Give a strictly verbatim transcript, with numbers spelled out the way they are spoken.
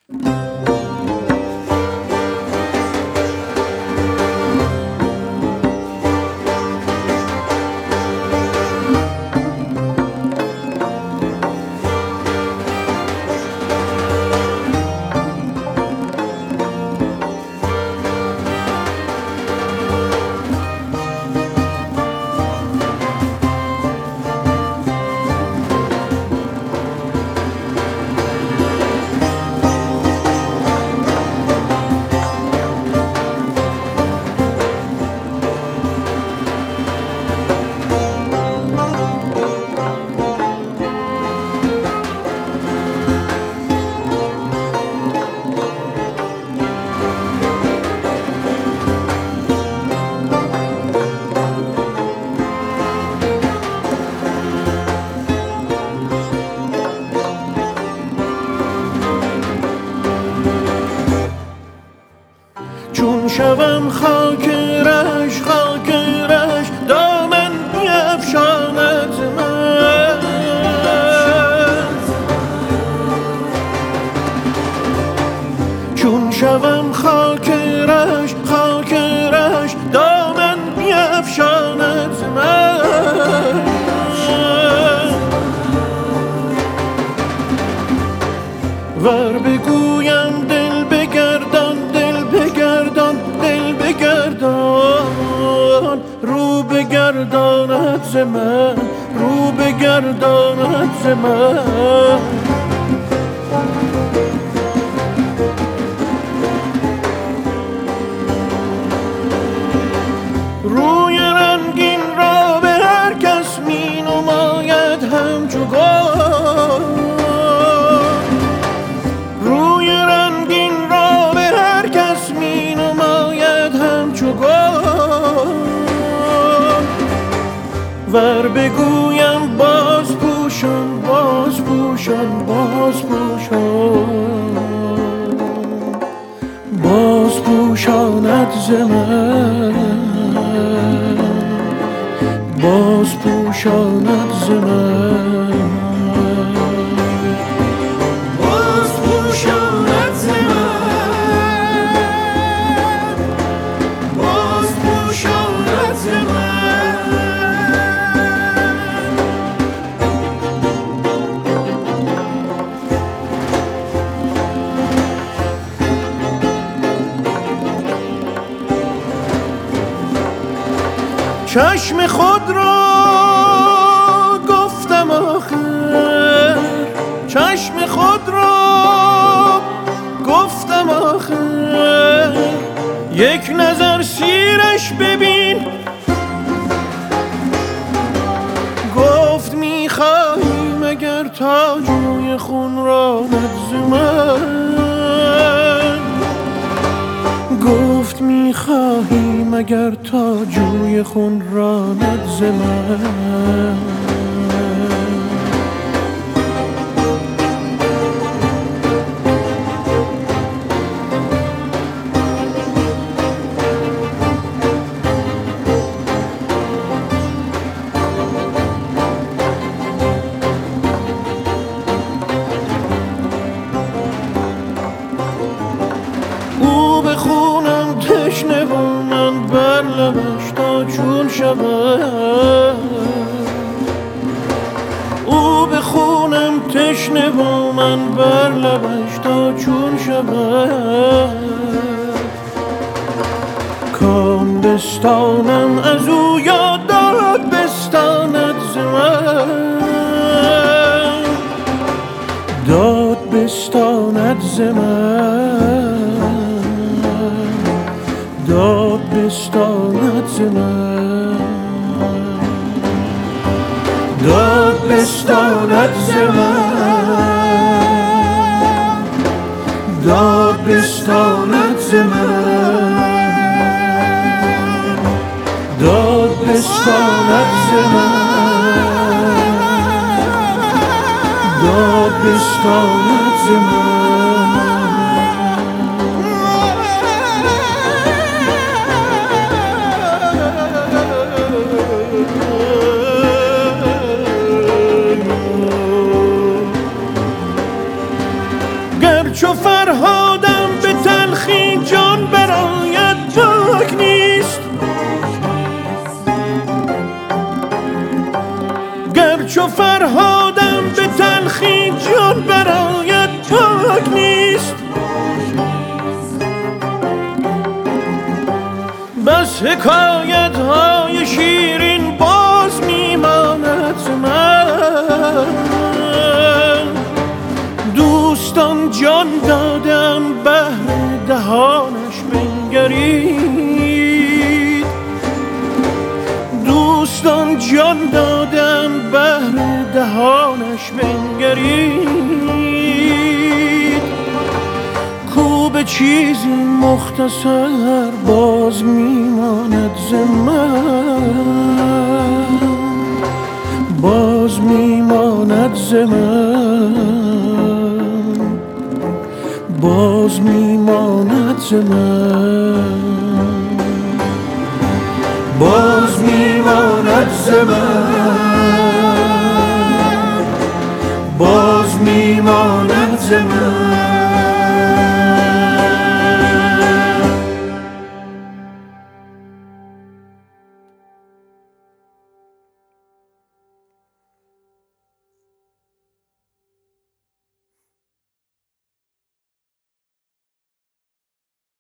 چون شوم خاک رش خاک رش دامن بیفشاند من چون شوم خاک رش خاک رش دامن بیفشاند من ور بگویم دل بگردان دل بگردان دل بگردان رو بگرداند ز من رو بگرداند ز من روی رنگین را به هر کس می نماید همچو گل روی رنگین را به هر کس می نماید همچو گل ور بگویم باز پوشان باز پوشان باز پوشان باز پوشاند ز من باز پوشاند ز من باز پوشاند ز من باز پوشاند ز من چشم خود را گفتم آخر چشم خود را گفتم آخر یک نظر سیرش ببین گفت میخواهی مگر تا جوی خون راند ز من گفت میخواهی مگر تا جوی خون راند ز من او به خونم تشنه و من بر لبش تا چون شود او به خونم تشنه و من بر لبش تا چون شود کام بستانم از او یاد داد بستاند ز من داد بستاند ز من داد بستاند ز من داد بستاند ز من داد بستاند ز من داد بستاند ز من داد بستاند ز من چو فرهادم به تلخی جان برآید باک نیست، گر چو فرهادم به تلخی جان برآید باک نیست. بس حکایت های شیرین باز میماند ز من، دوستان جان دادن بهر دهانش بنگرید، دوستان جان دادن بهر دهانش بنگرید. کو به چیزی مختصر باز میماند ز من، باز میماند ز من، باز میماند ز من، باز میماند ز من.